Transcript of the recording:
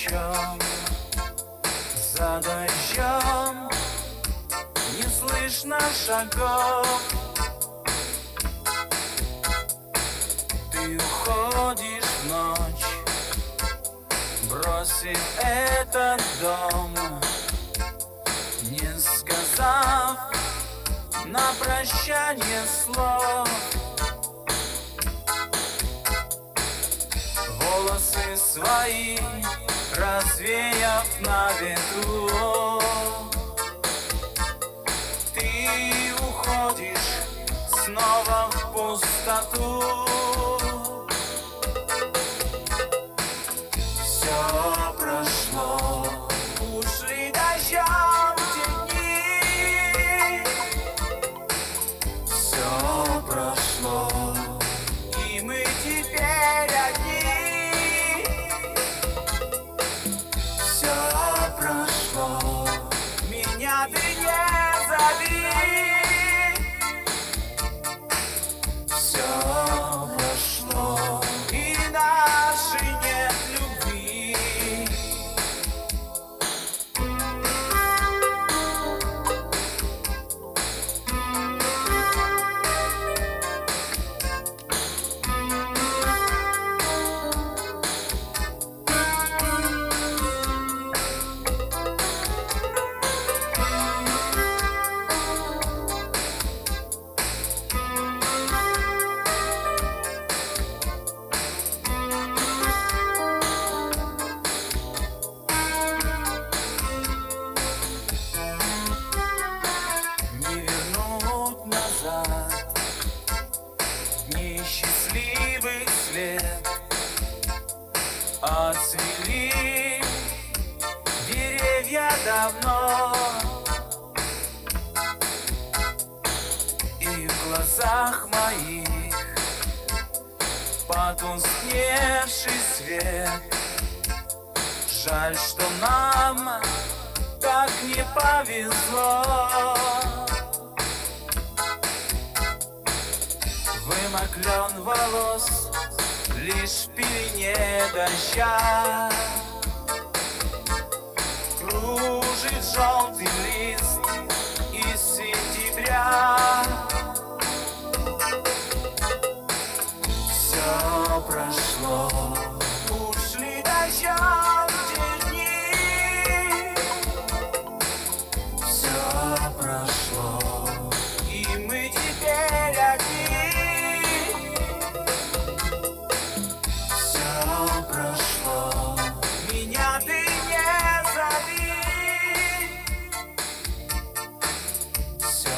плечом. За дождем не слышно шагов. Ты уходишь в ночь, бросив этот дом, не сказав на прощание слов. Волосы свои развеяв на ветру, ты уходишь снова в пустоту. Все прошло, ушли дождем те дни. Все прошло, и мы теперь одни. Все прошло, меня ты не зови. Все прошло, и нашей нет любви. Дни счастливых след отцвели деревья давно, и в глазах моих потускневший свет. Жаль, что нам так не повезло. Вымоклен волос лишь в пелене дождя. Кружит желтый лист из сентября. Все прошло, ушли дождем те дни. Все прошло, и мы теперь одни. Все прошло, меня ты не зови. Все